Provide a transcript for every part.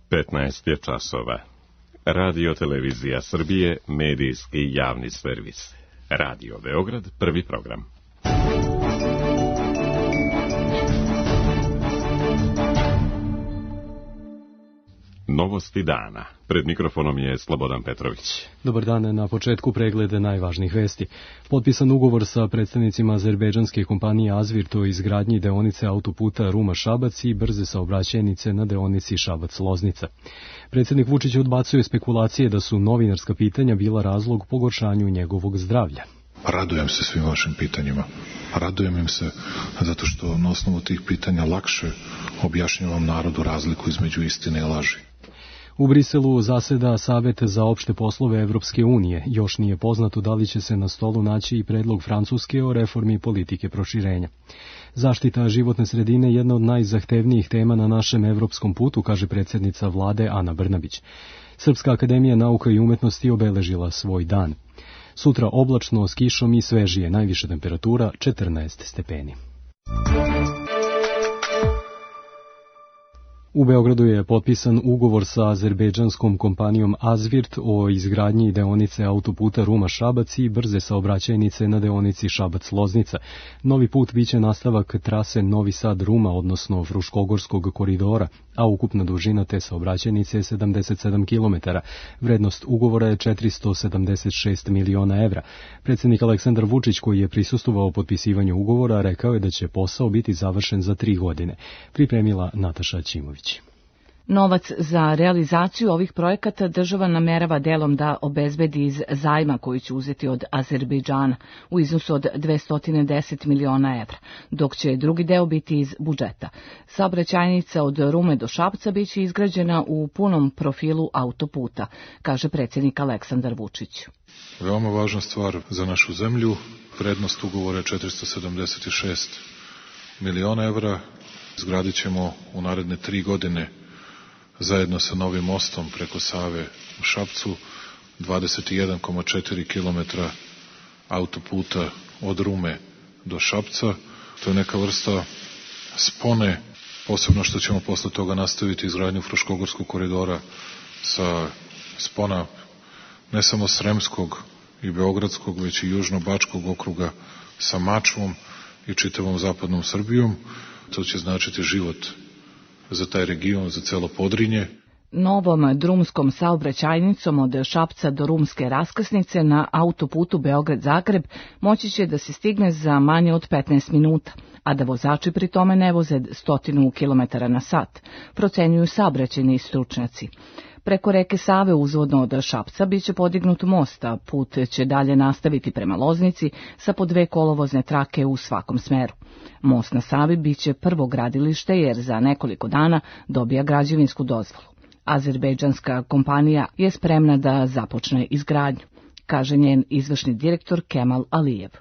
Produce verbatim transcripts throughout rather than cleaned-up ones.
petnaest je časova. Radio Televizija Srbije, medijski javni servis. Radio Beograd, prvi program. Novosti dana. Pred mikrofonom je Slobodan Petrović. Dobar dan, na početku preglede najvažnijih vesti. Potpisan ugovor sa predstavnicima azerbejdžanske kompanije Azvirt o izgradnji deonice autoputa Ruma-Šabac i brze saobraćajnice na deonici Šabac-Loznica. Predsjednik Vučić odbacuje spekulacije da su novinarska pitanja bila razlog pogoršanju njegovog zdravlja. Radujem se svim vašim pitanjima. Radujem im se zato što na osnovu tih pitanja lakše objašnjavam narodu razliku između istine i laži. U Briselu zaseda Savet za opšte poslove Evropske unije. Još nije poznato da li će se na stolu naći i predlog Francuske o reformi politike proširenja. Zaštita životne sredine je jedna od najzahtevnijih tema na našem evropskom putu, kaže predsjednica vlade Ana Brnabić. Srpska akademija nauka i umetnosti obeležila svoj dan. Sutra oblačno s kišom i svežije, najviša temperatura četrnaest stepeni. U Beogradu je potpisan ugovor sa azerbejdžanskom kompanijom Azvirt o izgradnji deonice autoputa Ruma-Šabac i brze saobraćajnice na deonici Šabac-Loznica. Novi put biće nastavak trase Novi Sad-Ruma, odnosno Fruškogorskog koridora, a ukupna dužina te saobraćajnice je sedamdeset sedam kilometara. Vrednost ugovora je četiristo sedamdeset šest miliona evra. Predsjednik Aleksandar Vučić, koji je prisustvovao potpisivanju ugovora, rekao je da će posao biti završen za tri godine. Pripremila Nataša Ćimović. Novac za realizaciju ovih projekata država namerava delom da obezbedi iz zajma koji će uzeti od Azerbejdžana u iznosu od dvesta deset miliona evra, dok će drugi deo biti iz budžeta. Saobraćajnica od Rume do Šapca biće izgrađena u punom profilu autoputa, kaže predsjednik Aleksandar Vučić. Veoma važna stvar za našu zemlju. Vrednost ugovora je četiristo sedamdeset šest miliona evra. Izgradit ćemo u naredne tri godine zajedno sa novim mostom preko Save u Šapcu dvadeset jedan zarez četiri kilometra autoputa od Rume do Šapca. To je neka vrsta spone, posebno što ćemo posle toga nastaviti izgradnju Fruškogorskog koridora sa spona ne samo Sremskog i Beogradskog, već i Južno-Bačkog okruga sa Mačvom i čitavom zapadnom Srbijom. To će značiti život za taj region, za celo Podrinje. Novom drumskom saobraćajnicom od Šapca do Rumske raskrsnice na autoputu Beograd-Zagreb moći će da se stigne za manje od petnaest minuta, a da vozači pri tome ne voze stotinu kilometara na sat, procenjuju saobraćajni stručnjaci. Preko reke Save uzvodno od Šapca biće podignut most, a put će dalje nastaviti prema Loznici sa po dve kolovozne trake u svakom smeru. Most na Savi biće prvo gradilište jer za nekoliko dana dobija građevinsku dozvolu. Azerbejdžanska kompanija je spremna da započne izgradnju, kaže njen izvršni direktor Kemal Alijev.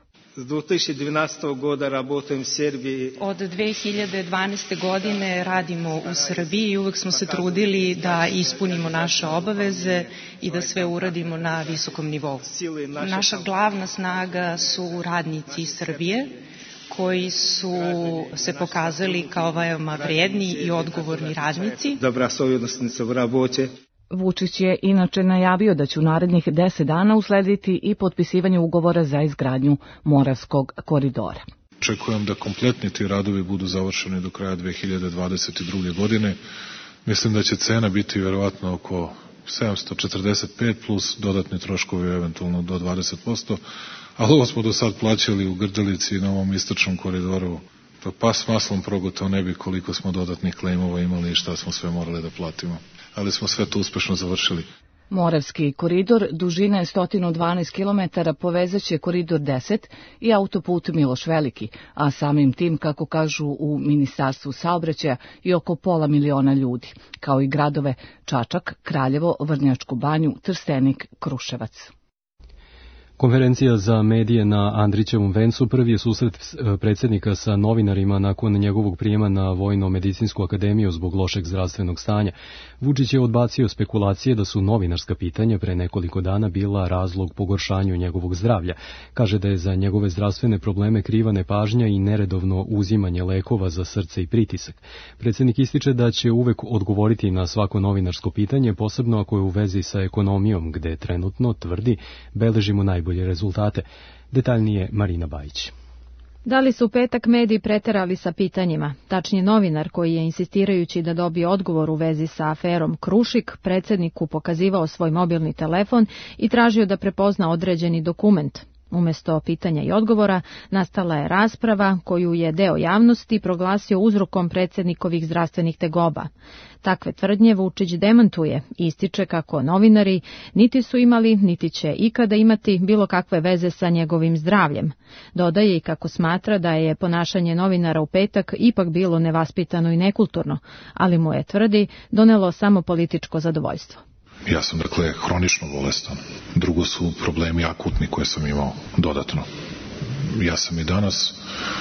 Od dve hiljade dvanaeste. godine radimo u Srbiji i uvek smo se trudili da ispunimo naše obaveze i da sve uradimo na visokom nivou. Naša glavna snaga su radnici iz Srbije, koji su se pokazali kao veoma vrijedni i odgovorni radnici. Vučić je inače najavio da će u narednih deset dana uslediti i potpisivanje ugovora za izgradnju Moravskog koridora. Očekujem da kompletni ti radovi budu završeni do kraja dve hiljade dvadeset druge. godine. Mislim da će cena biti vjerovatno oko sedamsto četrdeset pet plus dodatni troškovi eventualno do dvadeset posto, ali ovo smo do sad plaćali u Grdelici i na ovom istočnom koridoru. Pa pas s maslom progutao ne bi koliko smo dodatnih klejmova imali i šta smo sve morali da platimo. Ali smo sve to uspešno završili. Moravski koridor dužine sto dvanaest kilometara povezaće koridor deset i autoput Miloš Veliki, a samim tim, kako kažu u Ministarstvu saobraćaja, i oko pola miliona ljudi, kao i gradove Čačak, Kraljevo, Vrnjačku Banju, Trstenik, Kruševac. Konferencija za medije na Andrićevom vencu prvi je susret predsjednika sa novinarima nakon njegovog prijema na Vojno-medicinsku akademiju zbog lošeg zdravstvenog stanja. Vučić je odbacio spekulacije da su novinarska pitanja pre nekoliko dana bila razlog pogoršanju njegovog zdravlja. Kaže da je za njegove zdravstvene probleme kriva nepažnja i neredovno uzimanje lekova za srce i pritisak. Predsjednik ističe da će uvek odgovoriti na svako novinarsko pitanje, posebno ako je u vezi sa ekonomijom, gde trenutno, tvrdi, beležimo najbolje bolje rezultate. Detaljnije Marina Bajić. Da li su u petak mediji preterali sa pitanjima? Tačnije, novinar koji je insistirajući da dobije odgovor u vezi sa aferom Krušik, predsjedniku pokazivao svoj mobilni telefon i tražio da prepozna određeni dokument. Umjesto pitanja i odgovora nastala je rasprava koju je deo javnosti proglasio uzrokom predsjednikovih zdravstvenih tegoba. Takve tvrdnje Vučić demantuje i ističe kako novinari niti su imali, niti će ikada imati bilo kakve veze sa njegovim zdravljem. Dodaje i kako smatra da je ponašanje novinara u petak ipak bilo nevaspitano i nekulturno, ali mu je, tvrdi, donelo samo političko zadovoljstvo. Ja sam, dakle, hronično bolestan. Drugo su problemi akutni koje sam imao dodatno. Ja sam i danas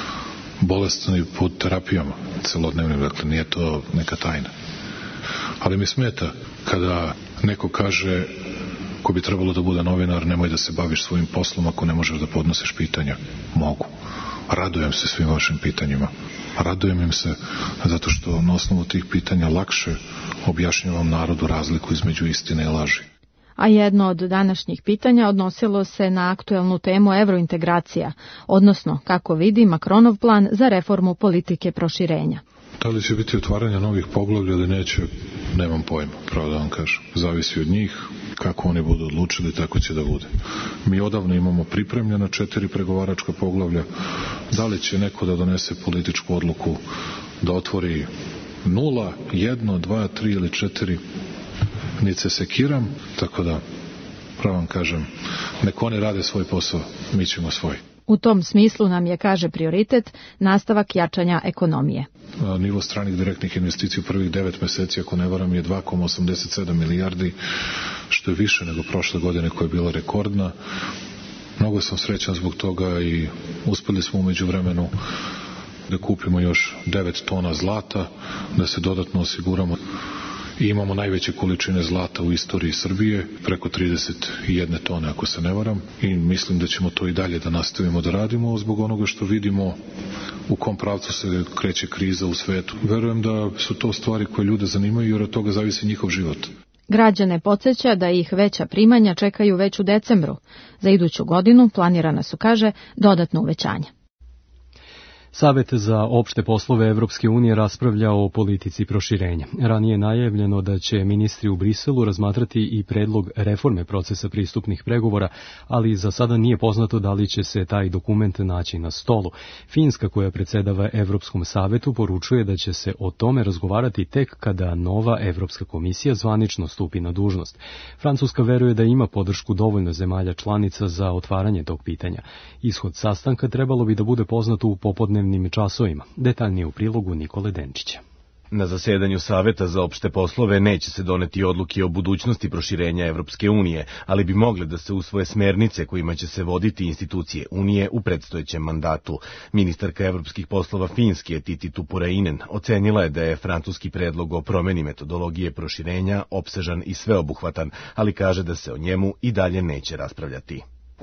bolestan i pod terapijama celodnevnim, dakle, nije to neka tajna. Ali mi smeta kada neko kaže ko bi trebalo da bude novinar, nemoj da se baviš svojim poslom ako ne možeš da podnosiš pitanja. Mogu. Radujem se svim vašim pitanjima. Radujem im se zato što na osnovu tih pitanja lakše objašnjavam narodu razliku između istine i laži. A jedno od današnjih pitanja odnosilo se na aktuelnu temu evrointegracija, odnosno kako vidi Makronov plan za reformu politike proširenja. Da li će biti otvaranja novih poglavlja ili neće, nemam pojma, pravo da vam kažem. Zavisi od njih, kako oni budu odlučili, tako će da bude. Mi odavno imamo pripremljena četiri pregovaračka poglavlja. Da li će neko da donese političku odluku da otvori nula, jedno, dva, tri ili četiri, niti se sekiram, tako da, pravo vam kažem, nek oni rade svoj posao, mi ćemo svoj. U tom smislu nam je, kaže, prioritet nastavak jačanja ekonomije. Nivo stranih direktnih investicija u prvih devet meseci, ako ne varam, je dva zarez osamdeset sedam milijardi, što je više nego prošle godine koja je bila rekordna. Mnogo sam srećan zbog toga i uspeli smo umeđu vremenu da kupimo još devet tona zlata, da se dodatno osiguramo. I imamo najveće količine zlata u istoriji Srbije, preko trideset jedne tone ako se ne varam, i mislim da ćemo to i dalje da nastavimo da radimo zbog onoga što vidimo u kom pravcu se kreće kriza u svetu. Verujem da su to stvari koje ljude zanimaju jer od toga zavisi njihov život. Građane podsjeća da ih veća primanja čekaju već u decembru. Za iduću godinu planirana su, kaže, dodatno uvećanje. Savet za opšte poslove Evropske unije raspravlja o politici proširenja. Ranije je najavljeno da će ministri u Briselu razmatrati i predlog reforme procesa pristupnih pregovora, ali za sada nije poznato da li će se taj dokument naći na stolu. Finska, koja predsedava Evropskom savetu, poručuje da će se o tome razgovarati tek kada nova Evropska komisija zvanično stupi na dužnost. Francuska veruje da ima podršku dovoljno zemalja članica za otvaranje tog pitanja. Ishod sastanka trebalo bi da bude poznat u popodnevnim časovima. Detaljnije u prilogu Nikole Denčića. Na zasedanju Saveta za opšte poslove neće se doneti odluke o budućnosti proširenja Evropske unije, ali bi mogle da se usvoje smernice kojima će se voditi institucije Unije u predstojećem mandatu. Ministarka evropskih poslova Finske Titi Tuppurainen ocenila je da je francuski predlog o promeni metodologije proširenja opsežan i sveobuhvatan, ali kaže da se o njemu i dalje neće raspravljati.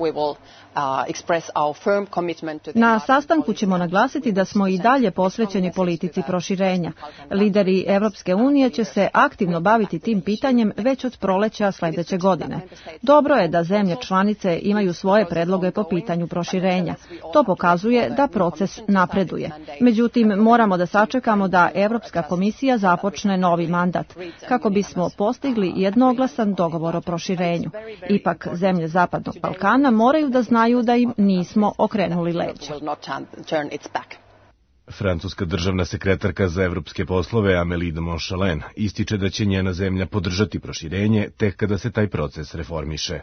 Na sastanku ćemo naglasiti da smo i dalje posvećeni politici proširenja. Lideri Evropske unije će se aktivno baviti tim pitanjem već od proleća sljedeće godine. Dobro je da zemlje članice imaju svoje predloge po pitanju proširenja. To pokazuje da proces napreduje. Međutim, moramo da sačekamo da Evropska komisija započne novi mandat, kako bismo postigli jednoglasan dogovor o proširenju. Ipak, zemlje Zapadnog Balkana moraju da znaju da im nismo okrenuli leđa. Francuska državna sekretarka za evropske poslove Amélie de Montchalin ističe da će njena zemlja podržati proširenje tek kada se taj proces reformiše.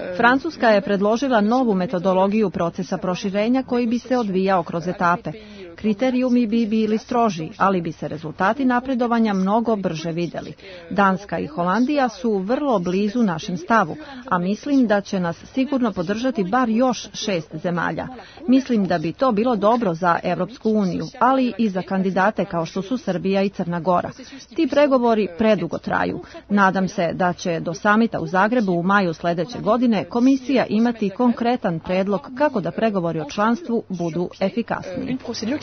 Francuska je predložila novu metodologiju procesa proširenja koji bi se odvijao kroz etape. Kriterijumi bi bili stroži, ali bi se rezultati napredovanja mnogo brže videli. Danska i Holandija su vrlo blizu našem stavu, a mislim da će nas sigurno podržati bar još šest zemalja. Mislim da bi to bilo dobro za Evropsku uniju, ali i za kandidate kao što su Srbija i Crna Gora. Ti pregovori predugo traju. Nadam se da će do samita u Zagrebu u maju sledeće godine komisija imati konkretan predlog kako da pregovori o članstvu budu efikasniji.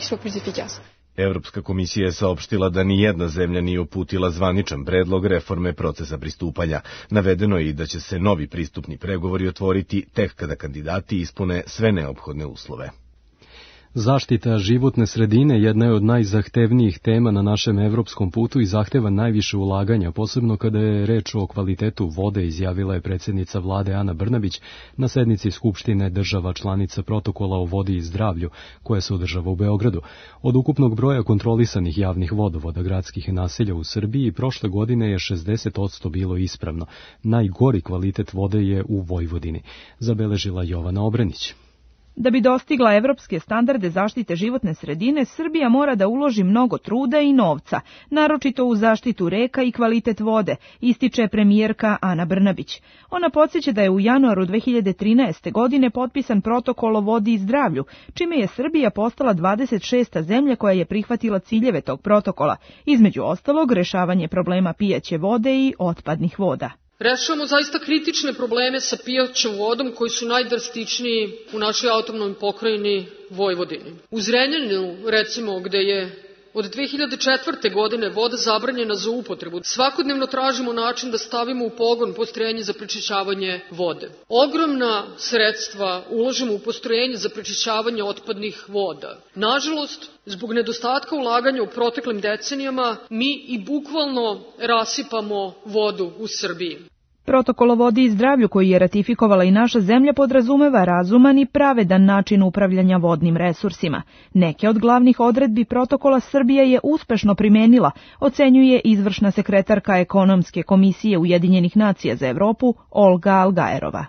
Evropska komisija je saopštila da ni jedna zemlja nije uputila zvaničan predlog reforme procesa pristupanja. Navedeno je i da će se novi pristupni pregovori otvoriti tek kada kandidati ispune sve neophodne uslove. Zaštita životne sredine jedna je od najzahtevnijih tema na našem evropskom putu i zahteva najviše ulaganja, posebno kada je reč o kvalitetu vode, izjavila je predsjednica vlade Ana Brnabić na sednici Skupštine država članica protokola o vodi i zdravlju, koja se održava u Beogradu. Od ukupnog broja kontrolisanih javnih vodovoda gradskih naselja u Srbiji prošle godine je šezdeset posto bilo ispravno. Najgori kvalitet vode je u Vojvodini, zabeležila Jovana Obrenić. Da bi dostigla evropske standarde zaštite životne sredine, Srbija mora da uloži mnogo truda i novca, naročito u zaštitu reka i kvalitet vode, ističe premijerka Ana Brnabić. Ona podsjeća da je u januaru dve hiljade trinaeste. godine potpisan protokol o vodi i zdravlju, čime je Srbija postala dvadeset šesta zemlja koja je prihvatila ciljeve tog protokola, između ostalog rešavanje problema pijaće vode i otpadnih voda. Rešavamo zaista kritične probleme sa pijaćom vodom koji su najdrastičniji u našoj autonomnoj pokrajini Vojvodini. U Zrenjaninu, recimo, gde je od dve hiljade četvrte. godine voda zabranjena za upotrebu, svakodnevno tražimo način da stavimo u pogon postrojenje za prečišćavanje vode. Ogromna sredstva ulažemo u postrojenje za prečišćavanje otpadnih voda. Nažalost, zbog nedostatka ulaganja u proteklim decenijama, mi i bukvalno rasipamo vodu u Srbiji. Protokol o vodi i zdravlju koji je ratifikovala i naša zemlja podrazumeva razuman i pravedan način upravljanja vodnim resursima. Neke od glavnih odredbi protokola Srbija je uspešno primenila, ocenjuje izvršna sekretarka Ekonomske komisije Ujedinjenih nacija za Evropu Olga Algaerova.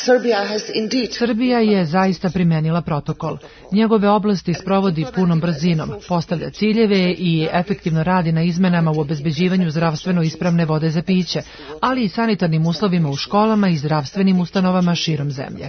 Srbija je zaista primenila protokol. Njegove oblasti sprovodi punom brzinom, postavlja ciljeve i efektivno radi na izmenama u obezbeđivanju zdravstveno ispravne vode za piće, ali i sanitarnim uslovima u školama i zdravstvenim ustanovama širom zemlje.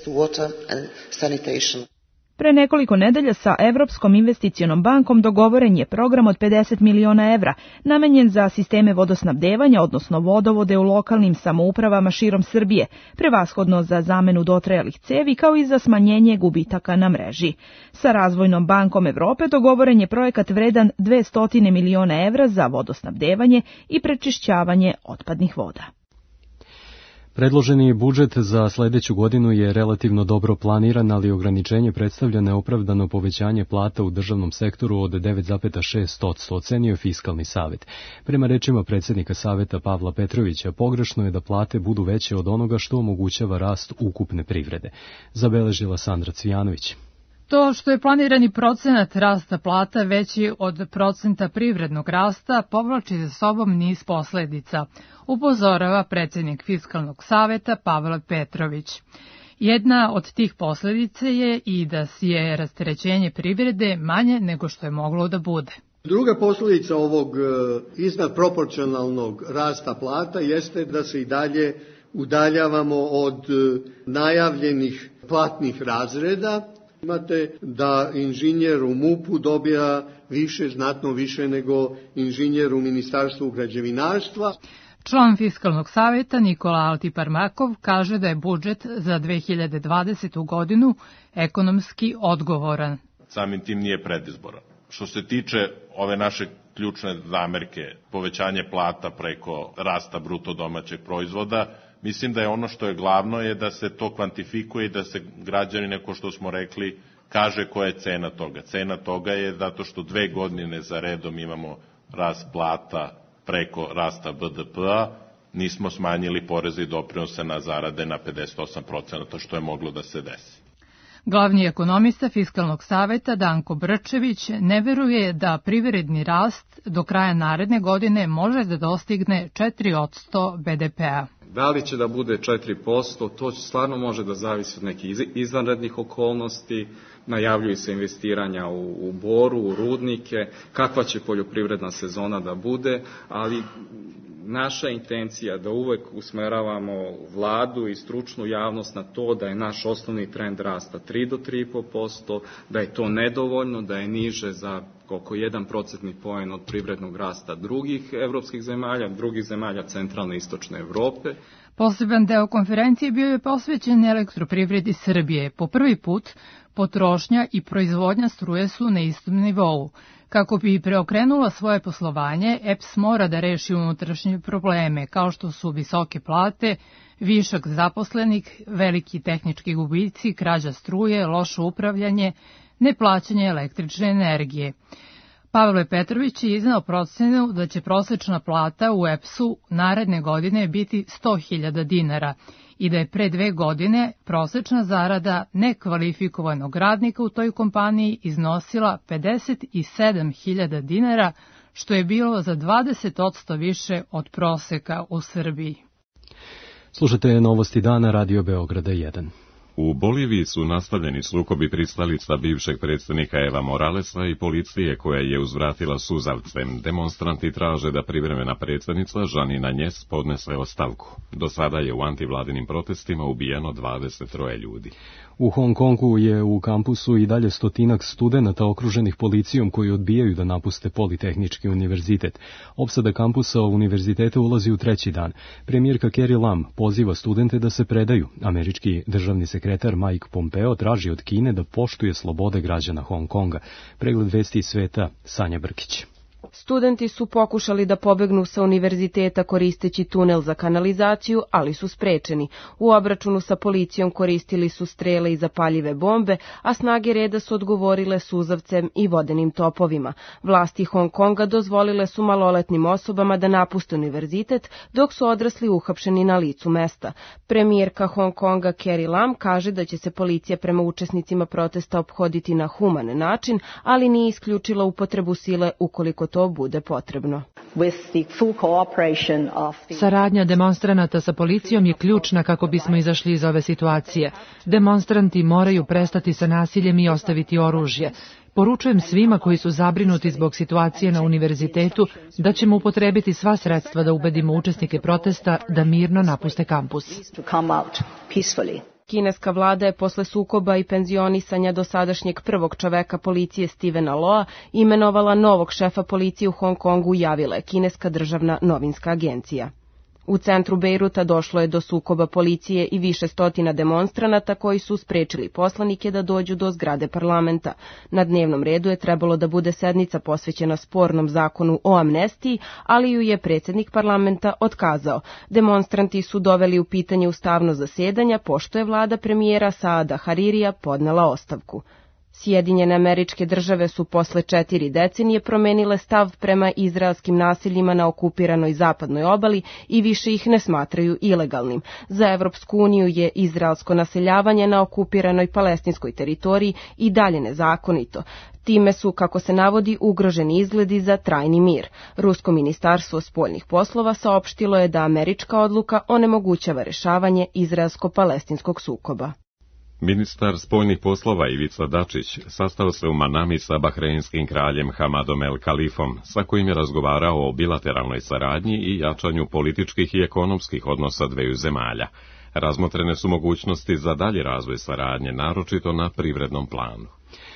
Pre nekoliko nedelja sa Evropskom investicionom bankom dogovoren je program od pedeset miliona evra, namenjen za sisteme vodosnabdevanja, odnosno vodovode u lokalnim samoupravama širom Srbije, prevashodno za zamenu dotrajalih cevi kao i za smanjenje gubitaka na mreži. Sa Razvojnom bankom Evrope dogovoren je projekat vredan dvesta miliona evra za vodosnabdevanje i prečišćavanje otpadnih voda. Predloženi budžet za sledeću godinu je relativno dobro planiran, ali ograničenje predstavlja neopravdano povećanje plata u državnom sektoru od devet zarez šest posto, ocenio Fiskalni savet. Prema rečima predsjednika saveta Pavla Petrovića, pogrešno je da plate budu veće od onoga što omogućava rast ukupne privrede, zabeležila Sandra Cvijanović. To što je planirani procenat rasta plata veći od procenta privrednog rasta povlači za sobom niz posledica, upozorava predsjednik Fiskalnog saveta Pavle Petrović. Jedna od tih posledica je i da je rasterećenje privrede manje nego što je moglo da bude. Druga posljedica ovog iznadproporcionalnog rasta plata jeste da se i dalje udaljavamo od najavljenih platnih razreda. Imate da inženjer u MUP-u dobija više, znatno više nego inženjer u Ministarstvu građevinarstva. Član Fiskalnog saveta Nikola Altiparmakov kaže da je budžet za dve hiljade dvadesetu. godinu ekonomski odgovoran. Samim tim nije predizboran. Što se tiče ove naše ključne zamerke, povećanje plata preko rasta bruto domaćeg proizvoda, mislim da je ono što je glavno je da se to kvantifikuje i da se građani, neko što smo rekli, kaže koja je cena toga. Cena toga je zato što dve godine za redom imamo rast plata preko rasta B D P-a, nismo smanjili poreze i doprinose na zarade na pedeset osam procenata, što je moglo da se desi. Glavni ekonomista Fiskalnog saveta Danko Brčević ne veruje da privredni rast do kraja naredne godine može da dostigne četiri posto B D P-a. Da li će da bude četiri posto, to stvarno može da zavisi od nekih izvanrednih okolnosti, najavljuju se investiranja u, u Boru, u rudnike, kakva će poljoprivredna sezona da bude, ali naša intencija da uvek usmeravamo vladu i stručnu javnost na to da je naš osnovni trend rasta tri do tri i po posto, da je to nedovoljno, da je niže za oko jedan procentni poen od privrednog rasta drugih evropskih zemalja, drugih zemalja centralne i istočne Evrope. Poseban deo konferencije bio je posvećen elektroprivredi Srbije. Po prvi put potrošnja i proizvodnja struje su na istom nivou. Kako bi preokrenula svoje poslovanje, E P S mora da reši unutrašnje probleme, kao što su visoke plate, višak zaposlenih, veliki tehnički gubici, krađa struje, loše upravljanje, neplaćanje električne energije. Pavle Petrović je iznao procenu da će prosečna plata u E P S-u naredne godine biti sto hiljada dinara i da je pre dve godine prosečna zarada nekvalifikovanog radnika u toj kompaniji iznosila pedeset sedam hiljada dinara, što je bilo za dvadeset posto više od proseka u Srbiji. Slušate novosti dana Radio Beograda jedan. U Boliviji su nastavljeni sukobi pristalica bivšeg predsjednika Eva Moralesa i policije koja je uzvratila suzavcem. Demonstranti traže da privremena predsjednica Žanina Njes podnese ostavku. Do sada je u antivladinim protestima ubijeno dvadeset troje ljudi. U Hong Kongu je u kampusu i dalje stotinak studenata okruženih policijom koji odbijaju da napuste Politehnički univerzitet. Opsada kampusa univerziteta ulazi u treći dan. Premijerka Carrie Lam poziva studente da se predaju. Američki državni sekretar Mike Pompeo traži od Kine da poštuje slobode građana Hong Konga. Pregled vesti iz sveta, Sanja Brkić. Studenti su pokušali da pobegnu sa univerziteta koristeći tunel za kanalizaciju, ali su sprečeni. U obračunu sa policijom koristili su strele i zapaljive bombe, a snage reda su odgovorile suzavcem i vodenim topovima. Vlasti Hong Konga dozvolile su maloletnim osobama da napuste univerzitet, dok su odrasli uhapšeni na licu mesta. Premijerka Hong Konga Carrie Lam kaže da će se policija prema učesnicima protesta ophoditi na human način, ali nije isključila upotrebu sile ukoliko to bude potrebno. Saradnja demonstranata sa policijom je ključna kako bismo izašli iz ove situacije. Demonstranti moraju prestati sa nasiljem i ostaviti oružje. Poručujem svima koji su zabrinuti zbog situacije na univerzitetu da ćemo upotrebiti sva sredstva da ubedimo učesnike protesta da mirno napuste kampus. Kineska vlada je posle sukoba i penzionisanja dosadašnjeg prvog čoveka policije Stevena Loa imenovala novog šefa policije u Hong Kongu, javila je kineska državna novinska agencija. U centru Bejruta došlo je do sukoba policije i više stotina demonstranata koji su sprečili poslanike da dođu do zgrade parlamenta. Na dnevnom redu je trebalo da bude sednica posvećena spornom zakonu o amnestiji, ali ju je predsjednik parlamenta otkazao. Demonstranti su doveli u pitanje ustavno zasedanja, pošto je vlada premijera Saada Haririja podnela ostavku. Sjedinjene Američke Države su posle četiri decenije promenile stav prema izraelskim nasiljima na okupiranoj zapadnoj obali i više ih ne smatraju ilegalnim. Za Evropsku uniju je izraelsko naseljavanje na okupiranoj palestinskoj teritoriji i dalje nezakonito. Time su, kako se navodi, ugroženi izgledi za trajni mir. Rusko ministarstvo spoljnih poslova saopštilo je da američka odluka onemogućava rešavanje izraelsko-palestinskog sukoba. Ministar spoljnih poslova Ivica Dačić sastao se u Manami sa bahreinskim kraljem Hamadom El Kalifom, sa kojim je razgovarao o bilateralnoj saradnji i jačanju političkih i ekonomskih odnosa dveju zemalja. Razmotrene su mogućnosti za dalji razvoj saradnje, naročito na privrednom planu.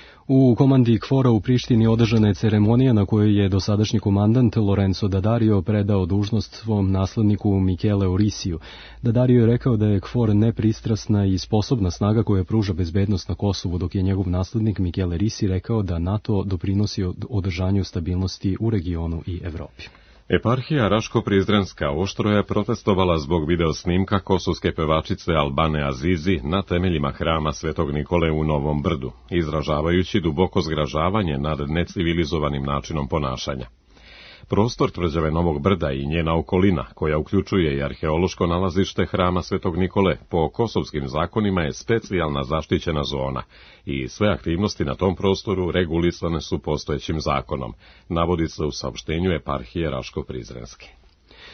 U komandi KFOR-a u Prištini održana je ceremonija na kojoj je dosadašnji komandant Lorenzo Dadario predao dužnost svom nasledniku Michele Orisiju. Dadario je rekao da je KFOR nepristrasna i sposobna snaga koja pruža bezbednost na Kosovu, dok je njegov naslednik Michele Risi rekao da NATO doprinosi održanju stabilnosti u regionu i Evropi. Eparhija Raško-Prizrenska oštro je protestovala zbog videosnimka kosovske pevačice Albane Azizi na temeljima hrama Svetog Nikole u Novom Brdu, izražavajući duboko zgražavanje nad necivilizovanim načinom ponašanja. Prostor tvrđave Novog Brda i njena okolina, koja uključuje i arheološko nalazište hrama Svetog Nikole, po kosovskim zakonima je specijalna zaštićena zona i sve aktivnosti na tom prostoru regulisane su postojećim zakonom, navodi se u saopštenju Eparhije Raško-Prizrenske.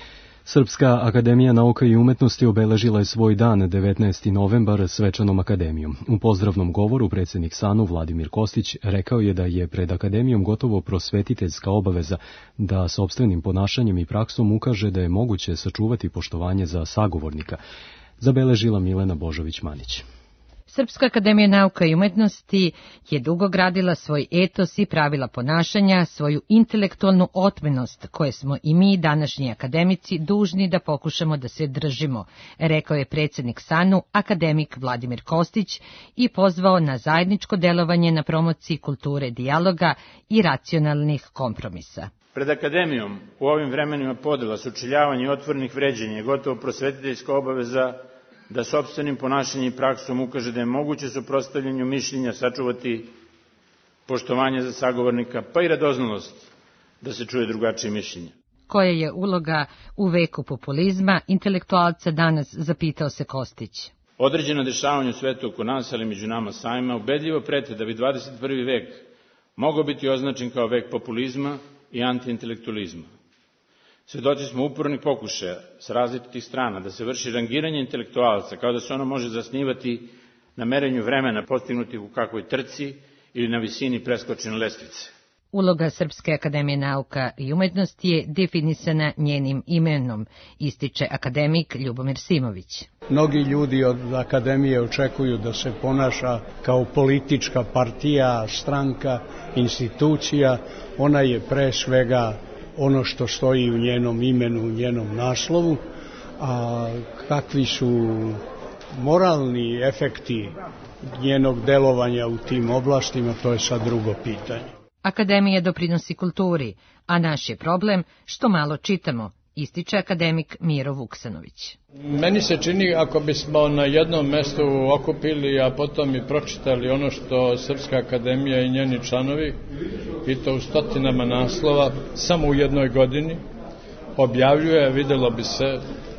Srpska akademija nauka i umetnosti obeležila je svoj dan devetnaesti novembar svečanom akademijom. U pozdravnom govoru predsjednik SANU Vladimir Kostić rekao je da je pred akademijom gotovo prosvetiteljska obaveza da sopstvenim ponašanjem i praksom ukaže da je moguće sačuvati poštovanje za sagovornika, zabeležila Milena Božović-Manić. Srpska akademija nauka i umetnosti je dugo gradila svoj etos i pravila ponašanja, svoju intelektualnu otmenost koje smo i mi, današnji akademici, dužni da pokušamo da se držimo, rekao je predsjednik SANU, akademik Vladimir Kostić, i pozvao na zajedničko delovanje na promociji kulture dijaloga i racionalnih kompromisa. Pred akademijom u ovim vremenima podela, sučeljavanja i otvorenih vređenja je gotovo prosvetiteljska obaveza da sopstvenim ponašanjem i praksom ukaže da je moguće suprotstavljanju mišljenja sačuvati poštovanje za sagovornika, pa i radoznalost da se čuje drugačije mišljenje. Koja je uloga u veku populizma intelektualca danas, zapitao se Kostić. Određena dešavanja u svetu oko nas, ali među nama samima, ubedljivo prete da bi dvadeset prvi vek mogao biti označen kao vek populizma i antiintelektualizma. Svedoci smo upornih pokušaja s različitih strana da se vrši rangiranje intelektualca, kao da se ono može zasnivati na merenju vremena postignuti u kakvoj trci ili na visini preskočene lestvice. Uloga Srpske akademije nauka i umetnosti je definisana njenim imenom, ističe akademik Ljubomir Simović. Mnogi ljudi od akademije očekuju da se ponaša kao politička partija, stranka, institucija. Ona je pre svega ono što stoji u njenom imenu, u njenom naslovu, a kakvi su moralni efekti njenog delovanja u tim oblastima, to je sad drugo pitanje. Akademija doprinosi kulturi, a naš je problem što malo čitamo, ističe akademik Miro Vuksanović. Meni se čini, ako bismo na jednom mestu okupili, a potom i pročitali ono što Srpska akademija i njeni članovi, i to u stotinama naslova, samo u jednoj godini, objavljuje, vidjelo bi se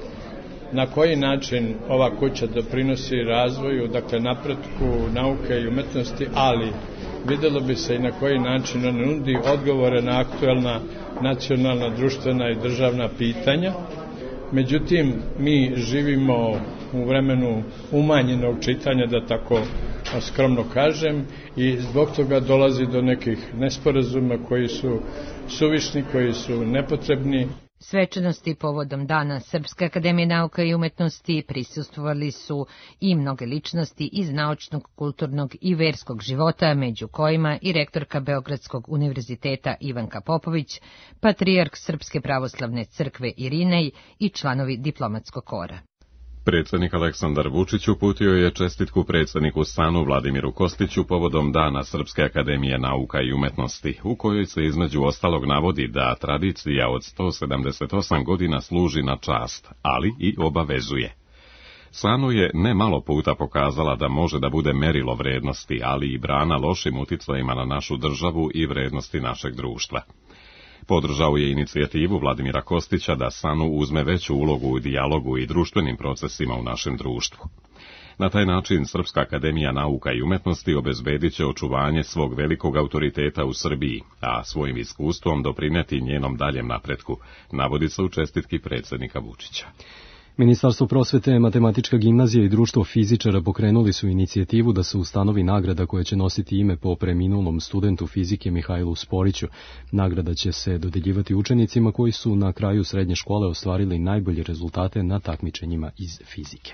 na koji način ova kuća doprinosi razvoju, dakle napretku nauke i umetnosti, ali vidjelo bi se i na koji način on nudi odgovore na aktuelna nacionalna, društvena i državna pitanja. Međutim, mi živimo u vremenu umanjenog čitanja, da tako skromno kažem, i zbog toga dolazi do nekih nesporazuma koji su suvišni, koji su nepotrebni. Svečanosti povodom Dana Srpske akademije nauka i umetnosti prisustvovali su i mnoge ličnosti iz naučnog, kulturnog i verskog života, među kojima i rektorka Beogradskog univerziteta Ivanka Popović, patrijarh Srpske pravoslavne crkve Irinej i članovi diplomatskog kora. Predsjednik Aleksandar Vučić uputio je čestitku predsjedniku SANU Vladimiru Kostiću povodom Dana Srpske akademije nauka i umetnosti, u kojoj se između ostalog navodi da tradicija od sto sedamdeset osam godina služi na čast, ali i obavezuje. SANU je ne malo puta pokazala da može da bude merilo vrednosti, ali i brana lošim uticajima na našu državu i vrednosti našeg društva. Podržao je inicijativu Vladimira Kostića da SANU uzme veću ulogu u dijalogu i društvenim procesima u našem društvu. Na taj način Srpska akademija nauka i umetnosti obezbedit će očuvanje svog velikog autoriteta u Srbiji, a svojim iskustvom doprineti njenom daljem napretku, navodi se u čestitki predsjednika Vučića. Ministarstvo prosvete, Matematička gimnazija i Društvo fizičara pokrenuli su inicijativu da se ustanovi nagrada koja će nositi ime po preminulom studentu fizike Mihajlu Sporiću. Nagrada će se dodeljivati učenicima koji su na kraju srednje škole ostvarili najbolje rezultate na takmičenjima iz fizike.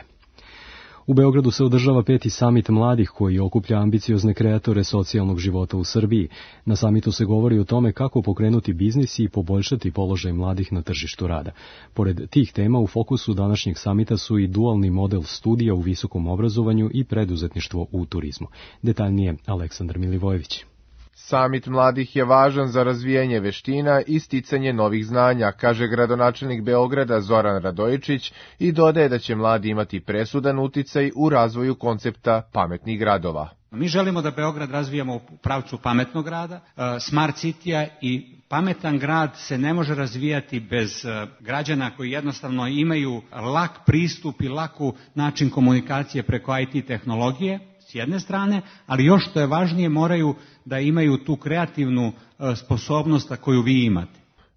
U Beogradu se održava peti samit mladih koji okuplja ambiciozne kreatore socijalnog života u Srbiji. Na samitu se govori o tome kako pokrenuti biznis i poboljšati položaj mladih na tržištu rada. Pored tih tema u fokusu današnjeg samita su i dualni model studija u visokom obrazovanju i preduzetništvo u turizmu. Detaljnije Aleksandar Milivojević. Samit mladih je važan za razvijanje veština i sticanje novih znanja, kaže gradonačelnik Beograda Zoran Radojičić i dodaje da će mladi imati presudan uticaj u razvoju koncepta pametnih gradova. Mi želimo da Beograd razvijamo u pravcu pametnog grada, smart citya, i pametan grad se ne može razvijati bez građana koji jednostavno imaju lak pristup i laku način komunikacije preko I T tehnologije, s jedne strane, ali još što je važnije, moraju da imaju tu kreativnu sposobnost koju vi imate.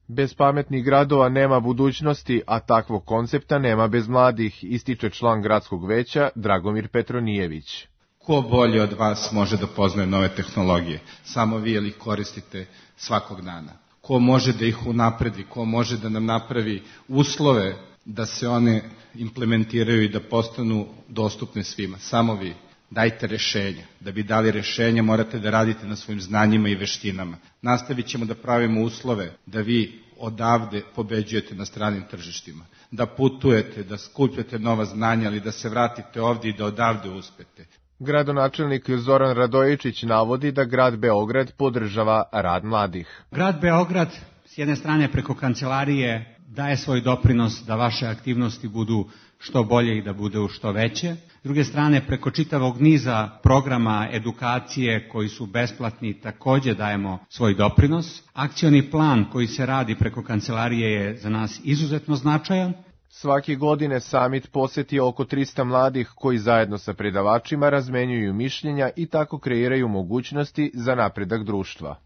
Bez pametnih gradova nema budućnosti, a takvog koncepta nema bez mladih, ističe član gradskog veća Dragomir Petronijević. Ko bolje od vas može da poznaje nove tehnologije? Samo vi ili ih koristite svakog dana? Ko može da ih unapredi? Ko može da nam napravi uslove da se one implementiraju i da postanu dostupne svima? Samo vi. Dajte rešenja. Da bi dali rešenja morate da radite na svojim znanjima i veštinama. Nastavit ćemo da pravimo uslove da vi odavde pobeđujete na stranim tržištima. Da putujete, da skupljate nova znanja, ali da se vratite ovdje i da odavde uspete. Gradonačelnik Zoran Radojičić navodi da grad Beograd podržava rad mladih. Grad Beograd s jedne strane preko kancelarije daje svoj doprinos da vaše aktivnosti budu što bolje i da budu što veće. S druge strane, preko čitavog niza programa edukacije koji su besplatni također dajemo svoj doprinos. Akcioni plan koji se radi preko kancelarije je za nas izuzetno značajan. Svake godine samit poseti oko trista mladih koji zajedno sa predavačima razmenjuju mišljenja i tako kreiraju mogućnosti za napredak društva.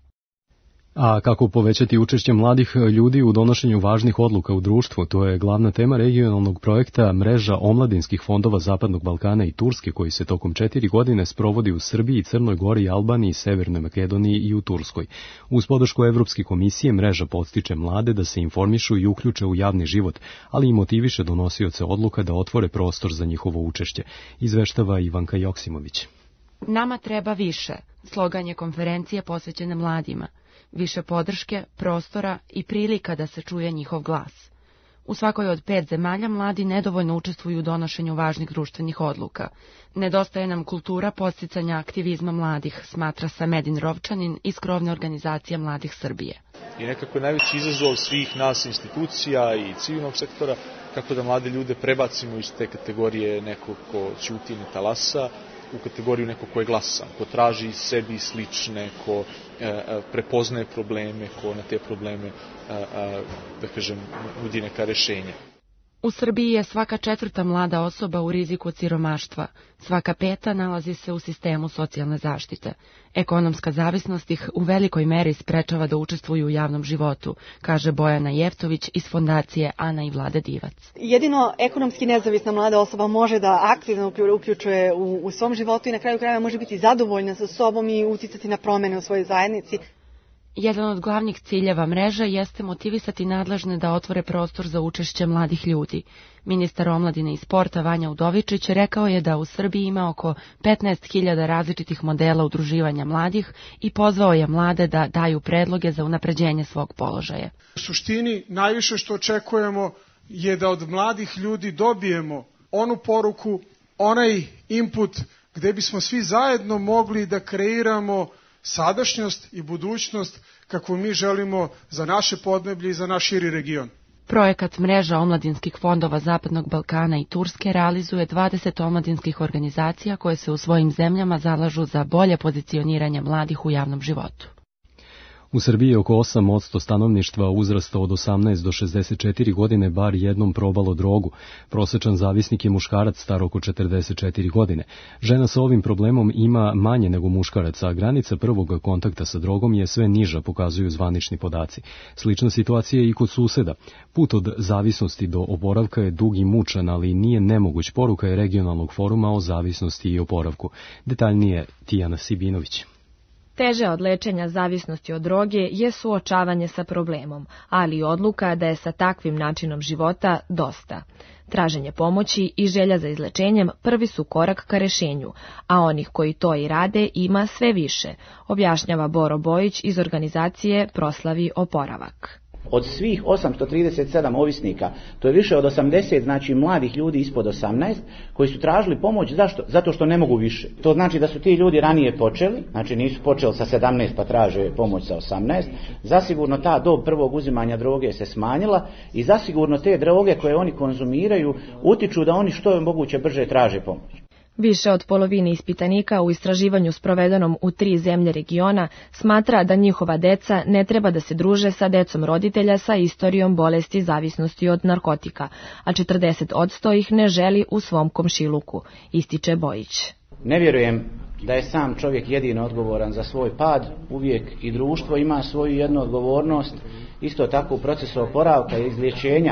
A kako povećati učešće mladih ljudi u donošenju važnih odluka u društvu, to je glavna tema regionalnog projekta Mreža omladinskih fondova Zapadnog Balkana i Turske, koji se tokom četiri godine sprovodi u Srbiji, Crnoj Gori, Albaniji, Severnoj Makedoniji i u Turskoj. Uz podršku Evropske komisije mreža podstiče mlade da se informišu i uključe u javni život, ali i motiviše donosioce odluka da otvore prostor za njihovo učešće, izveštava Ivanka Joksimović. Nama treba više, slogan je konferencije posvećene mladima. Više podrške, prostora i prilika da se čuje njihov glas. U svakoj od pet zemalja mladi nedovoljno učestvuju u donošenju važnih društvenih odluka. Nedostaje nam kultura podsticanja aktivizma mladih, smatra Samedin Rovčanin iz krovne organizacije Mladih Srbije. I nekako je najveći izazov svih nas institucija i civilnog sektora kako da mlade ljude prebacimo iz te kategorije nekog ko ćuti ne talasa u kategoriju nekog ko je glasan, ko traži sebi slične, ko e, prepoznaje probleme, ko na te probleme, e, e, da kažem, nudi neka rešenja. U Srbiji je svaka četvrta mlada osoba u riziku od siromaštva, svaka peta nalazi se u sistemu socijalne zaštite. Ekonomska zavisnost ih u velikoj meri sprečava da učestvuju u javnom životu, kaže Bojana Jeftović iz fondacije Ana i Vlade Divac. Jedino ekonomski nezavisna mlada osoba može da aktivno uključuje u, u svom životu i na kraju krajeva može biti zadovoljna sa sobom i uticati na promene u svojoj zajednici. Jedan od glavnih ciljeva mreže jeste motivisati nadležne da otvore prostor za učešće mladih ljudi. Ministar omladine i sporta Vanja Udovičić rekao je da u Srbiji ima oko petnaest hiljada različitih modela udruživanja mladih i pozvao je mlade da daju predloge za unapređenje svog položaja. U suštini, najviše što očekujemo je da od mladih ljudi dobijemo onu poruku, onaj input gde bismo svi zajedno mogli da kreiramo sadašnjost i budućnost kakvu mi želimo za naše podneblje i za naš širi region. Projekat Mreža omladinskih fondova Zapadnog Balkana i Turske realizuje dvadeset omladinskih organizacija koje se u svojim zemljama zalažu za bolje pozicioniranje mladih u javnom životu. U Srbiji oko osam posto stanovništva uzrasta od osamnaest do šezdeset četiri godine bar jednom probalo drogu. Prosečan zavisnik je muškarac star oko četrdeset četiri godine. Žena sa ovim problemom ima manje nego muškarac, a granica prvog kontakta sa drogom je sve niža, pokazuju zvanični podaci. Slična situacija je i kod suseda. Put od zavisnosti do oporavka je dug i mučan, ali nije nemoguć, poruka je regionalnog foruma o zavisnosti i oporavku. Detaljnije Tijana Sibinović. Teže od lečenja zavisnosti od droge je suočavanje sa problemom, ali i odluka da je sa takvim načinom života dosta. Traženje pomoći i želja za izlečenjem prvi su korak ka rešenju, a onih koji to i rade ima sve više, objašnjava Boro Bojić iz organizacije Proslavi oporavak. Od svih osamsto trideset sedam ovisnika, to je više od osamdeset, znači mladih ljudi ispod osamnaest, koji su tražili pomoć. Zašto? Zato što ne mogu više. To znači da su ti ljudi ranije počeli, znači nisu počeli sa sedamnaest pa traže pomoć sa osamnaest. Zasigurno ta dob prvog uzimanja droge se smanjila i zasigurno te droge koje oni konzumiraju utiču da oni što je moguće brže traže pomoć. Više od polovine ispitanika u istraživanju sprovedenom u tri zemlje regiona smatra da njihova deca ne treba da se druže sa decom roditelja sa istorijom bolesti zavisnosti od narkotika, a četrdeset posto ih ne želi u svom komšiluku, ističe Bojić. Ne vjerujem da je sam čovjek jedino odgovoran za svoj pad, uvijek i društvo ima svoju jednu odgovornost, isto tako u procesu oporavka i izlječenja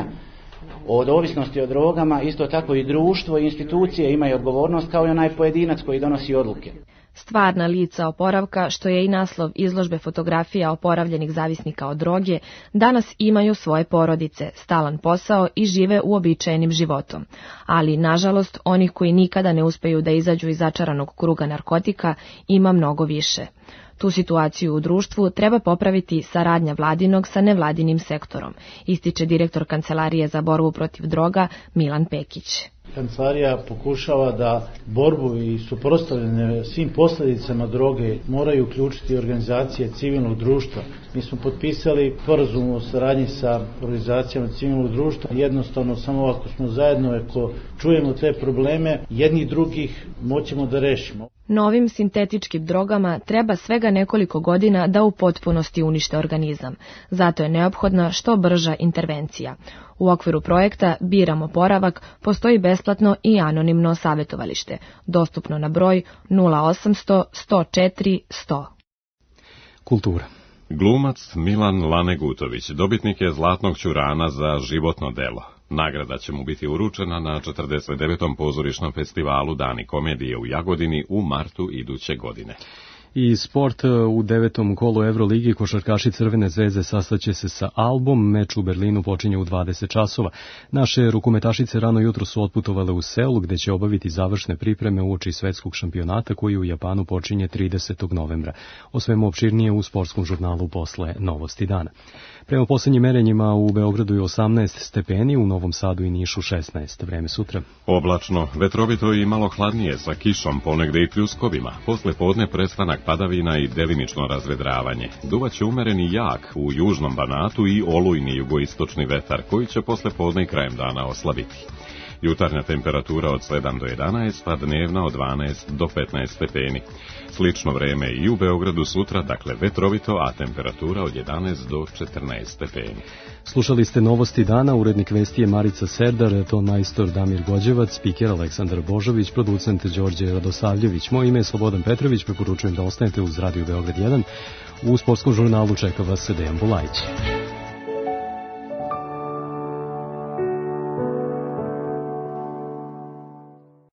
od ovisnosti o drogama, isto tako i društvo i institucije imaju odgovornost kao i onaj pojedinac koji donosi odluke. Stvarna lica oporavka, što je i naslov izložbe fotografija oporavljenih zavisnika od droge, danas imaju svoje porodice, stalan posao i žive uobičajenim životom. Ali, nažalost, onih koji nikada ne uspeju da izađu iz začaranog kruga narkotika ima mnogo više. Tu situaciju u društvu treba popraviti saradnja vladinog sa nevladinim sektorom, ističe direktor Kancelarije za borbu protiv droga Milan Pekić. Kancelarija pokušava da borbu i suprotstavljanje svim posljedicama droge moraju uključiti organizacije civilnog društva. Mi smo potpisali sporazum o saradnji sa organizacijama civilnog društva. Jednostavno, samo ako smo zajedno, ako čujemo te probleme, jednih drugih moćemo da rešimo. Novim sintetičkim drogama treba svega nekoliko godina da u potpunosti unište organizam. Zato je neophodna što brža intervencija. U okviru projekta Biram oporavak postoji besplatno i anonimno savjetovalište, dostupno na broj nula osamsto sto četiri sto. Kultura. Glumac Milan Lanegutović dobitnik je Zlatnog ćurana za životno delo. Nagrada će mu biti uručena na četrdeset devetom pozorišnom festivalu Dani komedije u Jagodini u martu iduće godine. I sport u devetom kolu Euroligi košarkaši Crvene zvezde sastaće se sa Albom, meč u Berlinu počinje u dvadeset časova. Naše rukometašice rano jutro su otputovale u Seul gde će obaviti završne pripreme uoči svetskog šampionata koji u Japanu počinje tridesetog novembra. O svemu opširnije u sportskom žurnalu posle Novosti dana. Prema posljednjim merenjima u Beogradu je osamnaest stepeni, u Novom Sadu i Nišu šesnaest. Vreme sutra. Oblačno, vetrovito i malo hladnije sa kišom, ponegde i pljuskovima. Posle podne prestanak padavina i delimično razvedravanje. Duvaće umereni jak u južnom Banatu i olujni jugoistočni vetar koji će posle podne i krajem dana oslabiti. Jutarnja temperatura od sedam do jedanaest, a dnevna od dvanaest do petnaest stepeni. Slično vreme i u Beogradu sutra, dakle vetrovito, a temperatura od jedanaest do četrnaest stepeni. Slušali ste Novosti dana, urednik vesti je Marica Serdar, ton majstor Damir Gođevac, spiker Aleksandar Božović, producent Đorđe Radosavljević. Moje ime je Slobodan Petrović, preporučujem da ostanete uz Radio Beograd jedan. U sportskom žurnalu čeka vas Dejan Bulajić.